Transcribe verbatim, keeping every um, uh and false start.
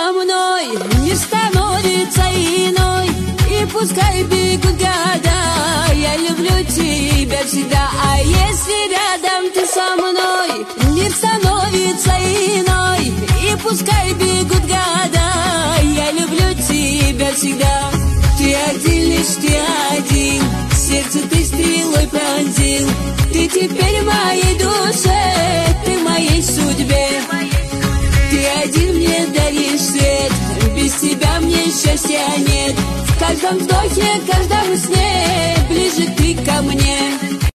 со мной, мир становится иной, и пускай бегут года, я люблю тебя всегда. А если рядом ты со мной, мир становится иной, и пускай бегут года, я люблю тебя всегда. Ты один, лишь ты один, сердце ты стрелой пронзил, ты теперь в моей душе, ты в моей судьбе. Ты один мне даришь свет, без тебя мне счастья нет, в каждом вздохе, каждом сне.